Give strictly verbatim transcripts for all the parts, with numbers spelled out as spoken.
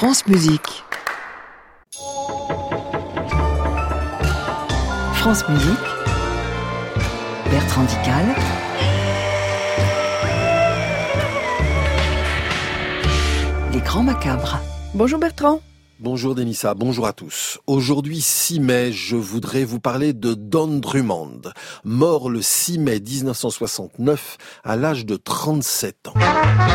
France Musique. France Musique. Bertrand Dical. Les Grands Macabres. Bonjour Bertrand. Bonjour Denissa, bonjour à tous. Aujourd'hui six mai, je voudrais vous parler de Don Drummond, mort le six mai dix-neuf cent soixante-neuf à l'âge de trente-sept ans.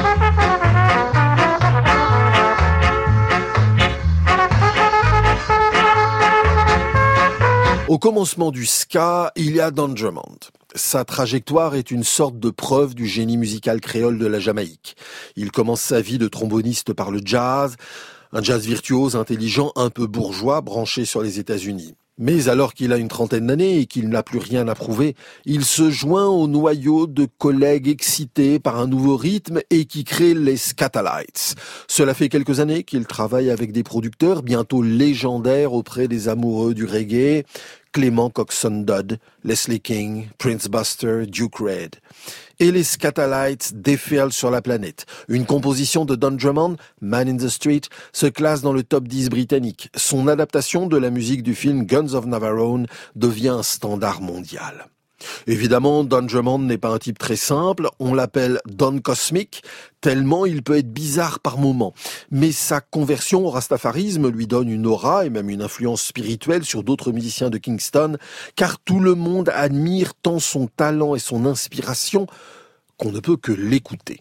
Au commencement du ska, il y a Don Drummond. Sa trajectoire est une sorte de preuve du génie musical créole de la Jamaïque. Il commence sa vie de tromboniste par le jazz, un jazz virtuose, intelligent, un peu bourgeois, branché sur les États-Unis. Mais alors qu'il a une trentaine d'années et qu'il n'a plus rien à prouver, il se joint au noyau de collègues excités par un nouveau rythme et qui créent les Skatalites. Cela fait quelques années qu'il travaille avec des producteurs bientôt légendaires auprès des amoureux du reggae, Clément Coxon Dodd, Leslie King, Prince Buster, Duke Red. Et les Skatalites déferlent sur la planète. Une composition de Don Drummond, Man in the Street, se classe dans le top dix britannique. Son adaptation de la musique du film Guns of Navarone devient un standard mondial. Évidemment, Don Drummond n'est pas un type très simple, on l'appelle Don Cosmic, tellement il peut être bizarre par moments. Mais sa conversion au rastafarisme lui donne une aura et même une influence spirituelle sur d'autres musiciens de Kingston, car tout le monde admire tant son talent et son inspiration qu'on ne peut que l'écouter.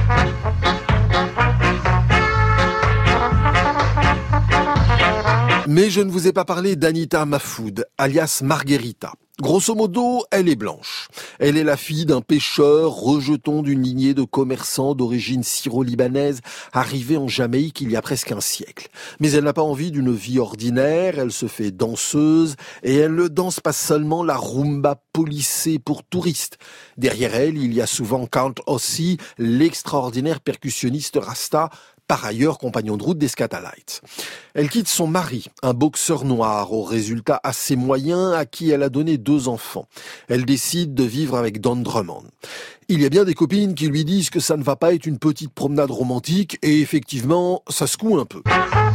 Mais je ne vous ai pas parlé d'Anita Mahfoud, alias Margherita. Grosso modo, elle est blanche. Elle est la fille d'un pêcheur, rejeton d'une lignée de commerçants d'origine syro-libanaise arrivés en Jamaïque il y a presque un siècle. Mais elle n'a pas envie d'une vie ordinaire, elle se fait danseuse et elle ne danse pas seulement la rumba polissée pour touristes. Derrière elle, il y a souvent Count Ossie, l'extraordinaire percussionniste rasta, par ailleurs compagnon de route des Skatalites. Elle quitte son mari, un boxeur noir, aux résultats assez moyens, à qui elle a donné deux enfants. Elle décide de vivre avec Don Drummond. Il y a bien des copines qui lui disent que ça ne va pas être une petite promenade romantique, et effectivement, ça secoue un peu.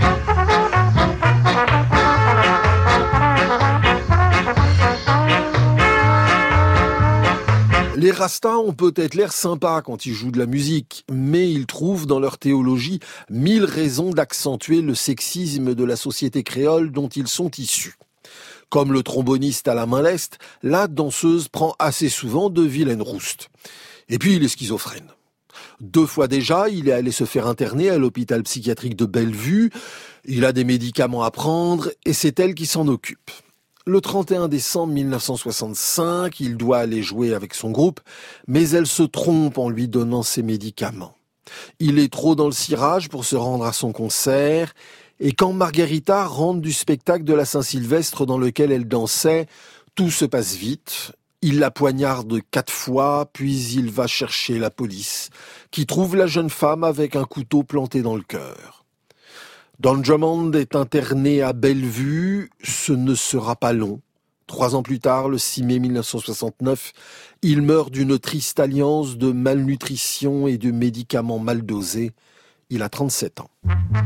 Les Rastas ont peut-être l'air sympas quand ils jouent de la musique, mais ils trouvent dans leur théologie mille raisons d'accentuer le sexisme de la société créole dont ils sont issus. Comme le tromboniste à la main leste, la danseuse prend assez souvent de vilaines roustes. Et puis il est schizophrène. Deux fois déjà, il est allé se faire interner à l'hôpital psychiatrique de Bellevue. Il a des médicaments à prendre et c'est elle qui s'en occupe. Le trente et un décembre mille neuf cent soixante-cinq, il doit aller jouer avec son groupe, mais elle se trompe en lui donnant ses médicaments. Il est trop dans le cirage pour se rendre à son concert, et quand Margherita rentre du spectacle de la Saint-Sylvestre dans lequel elle dansait, tout se passe vite. Il la poignarde quatre fois, puis il va chercher la police, qui trouve la jeune femme avec un couteau planté dans le cœur. Don Drummond est interné à Bellevue, ce ne sera pas long. Trois ans plus tard, le six mai mille neuf cent soixante-neuf, il meurt d'une triste alliance de malnutrition et de médicaments mal dosés. Il a trente-sept ans.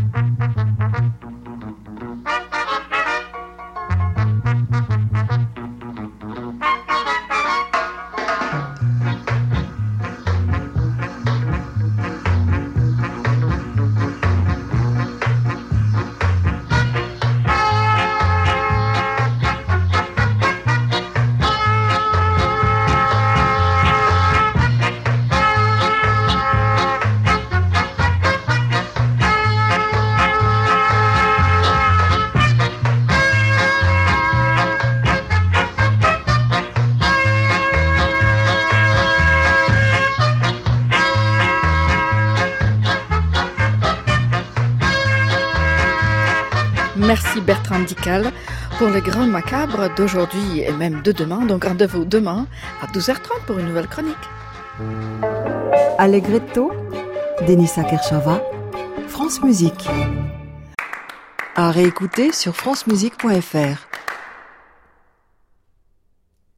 Merci Bertrand Dical pour les Grands Macabres d'aujourd'hui et même de demain. Donc rendez-vous demain à douze heures trente pour une nouvelle chronique. Allegretto, Denissa Kershava, France Musique. À réécouter sur francemusique point fr.